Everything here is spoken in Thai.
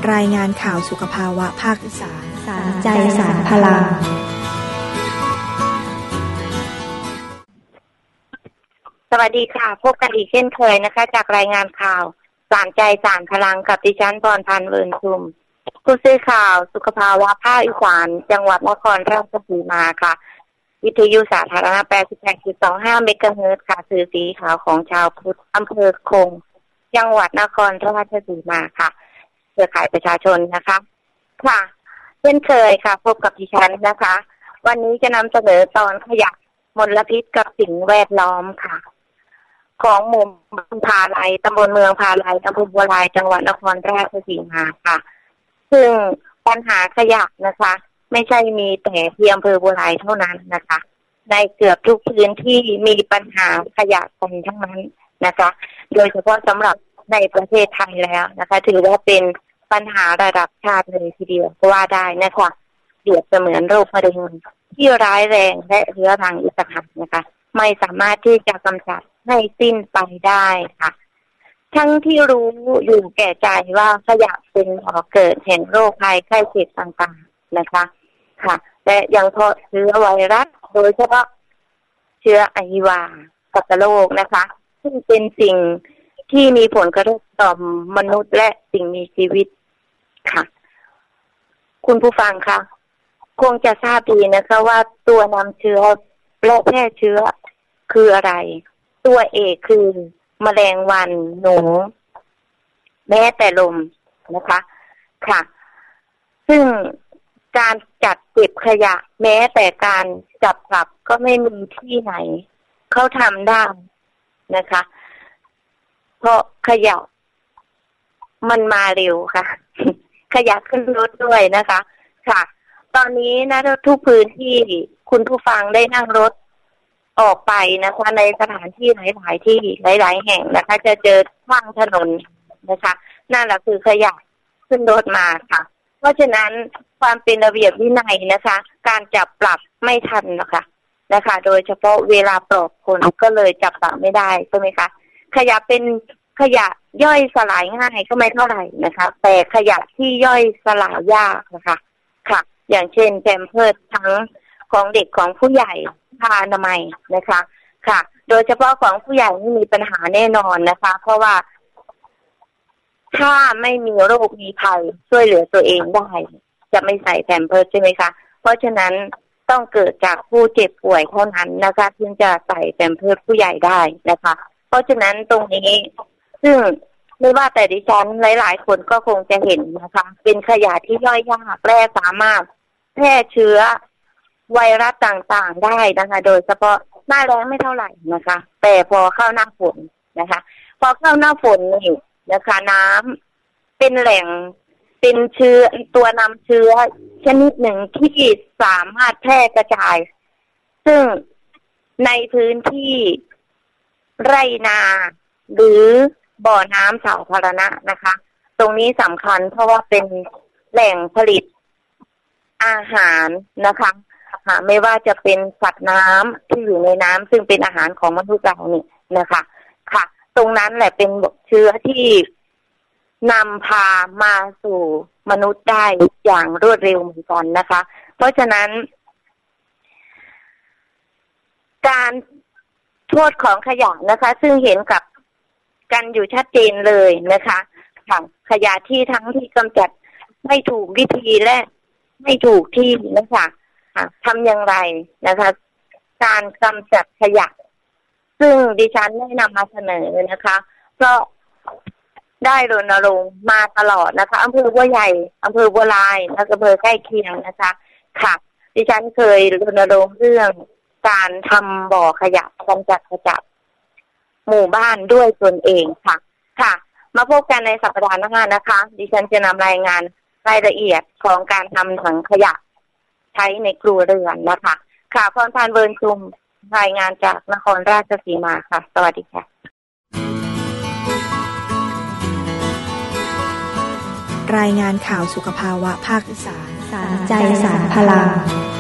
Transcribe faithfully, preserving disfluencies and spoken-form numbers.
รายงานข่าวสุขภาวะภาคอีสานสารใจสารพลังสวัสดีค่ะพบกันอีกเช่นเคยนะคะจากรายงานข่าวสารใจสารพลังกับดิฉันพรพันธ์เวิร์นชุมผู้สื่อข่าวสุขภาวะภาคอีสานจังหวัดนครราชสีมาค่ะวิทยุสาธารณะ แปดสิบแปดจุดสองห้า เมกะเฮิรตซ์ค่ะสื่อสีขาวของชาวพุทธอำเภอคงจังหวัดนครราชสีมาค่ะเครือข่ายประชาชนนะคะค่ะเช่นเคยค่ะพบกับดิฉันนะคะวันนี้จะนำเสนอตอนขยะมลพิษกับสิ่งแวดล้อมค่ะของหมู่บ้านพาไลตำบลเมืองพาไลอำเภอบัวลายจังหวัดนครราชสีมาค่ะซึ่งปัญหาขยะนะคะไม่ใช่มีแต่ที่อำเภอบัวลายเท่านั้นนะคะในเกือบทุกพื้นที่มีปัญหาขยะกันทั้งนั้นนะคะโดยเฉพาะสำหรับในประเทศไทยแล้วนะคะถือว่าเป็นปัญหาระดับชาติเลยทีเดียวก็ว่าได้นะคะเปรียบเสมือนโรคมะเร็งที่ร้ายแรงและเรื้อรังอีกต่างหากนะคะไม่สามารถที่จะกำจัดให้สิ้นไปได้ค่ะทั้งที่รู้อยู่แก่ใจว่าขยะเป็นบ่อเกิดแห่งโรคภัยไข้เจ็บต่างๆนะคะค่ะและยังเพาะเชื้อไวรัสโดยเฉพาะเชื้ออหิวาตกโรคนะคะซึ่งเป็นสิ่งที่มีผลกระทบต่อมนุษย์และสิ่งมีชีวิตค่ะคุณผู้ฟังคะคงจะทราบดีนะคะว่าตัวนำเชื้อและแพร่เชื้อคืออะไรตัวเอกคือแมลงวันหนูแม้แต่ลมนะคะค่ะซึ่งการจัดเก็บขยะแม้แต่การจับกลับก็ไม่มีที่ไหนเขาทำได้นะคะเพราะขยะมันมาเร็วค่ะขยะขึ้นรถด้วยนะคะค่ะตอนนี้นะทุกพื้นที่คุณผู้ฟังได้นั่งรถออกไปนะคะในสถานที่หลายๆที่หลายๆแห่งนะคะจะเจอข้างถนนนะคะนั่นแหละคือขยะขึ้นรถมาค่ะเพราะฉะนั้นความเป็นระเบียบวินัยนะคะการจับปรับไม่ทันนะคะนะคะโดยเฉพาะเวลาปลอดคนก็เลยจับปรับไม่ได้ใช่ไหมคะขยะเป็นขยะย่อยสลายง่ายก็ไม่เท่าไหร่นะคะแต่ขยะที่ย่อยสลายยากนะคะค่ะอย่างเช่นแพมเพิร์สทั้งของเด็กของผู้ใหญ่ผ้าอนามัยนะคะค่ะโดยเฉพาะของผู้ใหญ่นี่มีปัญหาแน่นอนนะคะเพราะว่าถ้าไม่มีโรคมีภัยช่วยเหลือตัวเองได้จะไม่ใส่แพมเพิร์สใช่ไหมคะเพราะฉะนั้นต้องเกิดจากผู้เจ็บป่วยเท่านั้นนะคะถึงจะใส่แพมเพิร์สผู้ใหญ่ได้นะคะเพราะฉะนั้นตรงนี้ซึ่งไม่ว่าแต่ดิฉันหลายๆคนก็คงจะเห็นนะคะเป็นขยะที่ย่อยยากและสามารถแพร่เชื้อไวรัสต่างๆได้นะคะโดยเฉพาะหน้าแล้งไม่เท่าไหร่นะคะแต่พอเข้าหน้าฝนนะคะพอเข้าหน้าฝนนี่นะคะน้ำเป็นแหล่งเป็นเชื้อตัวนำเชื้อชนิดหนึ่งที่สามารถแพร่กระจายซึ่งในพื้นที่ไร่นาหรือบ่อน้ำสาธารณะนะคะตรงนี้สำคัญเพราะว่าเป็นแหล่งผลิตอาหารนะคะไม่ว่าจะเป็นสัตว์น้ำที่อยู่ในน้ำซึ่งเป็นอาหารของมนุษย์เรานี่นะคะค่ะตรงนั้นแหละเป็นเชื้อที่นำพามาสู่มนุษย์ได้อย่างรวดเร็วเหมือนกันนะคะเพราะฉะนั้นการโทษของขยะนะคะซึ่งเห็นกับกันอยู่ชัดเจนเลยนะคะค่ะขยะที่ทั้งที่กำจัดไม่ถูกวิธีและไม่ถูกที่นะคะทำอย่างไรนะคะการกำจัดขยะซึ่งดิฉันได้นำมาเสนอนะคะเพราะได้รณรงค์มาตลอดนะคะอำเภอบัวใหญ่อำเภอบัวลายและอำเภอใกล้เคียงนะคะค่ะดิฉันเคยรณรงค์เรื่องการทำบ่อขยะกำจัดขยะหมู่บ้านด้วยตนเองค่ะค่ะมาพบกันในสัปดาห์หน้านะคะดิฉันจะนำรายงานรายละเอียดของการทำถังขยะใช้ในครัวเรือนนะคะค่ะพรพันธ์เวิร์นชุมรายงานจากนครราชสีมาค่ะสวัสดีค่ะรายงานข่าวสุขภาวะภาคอีสานสารใจสารพลัง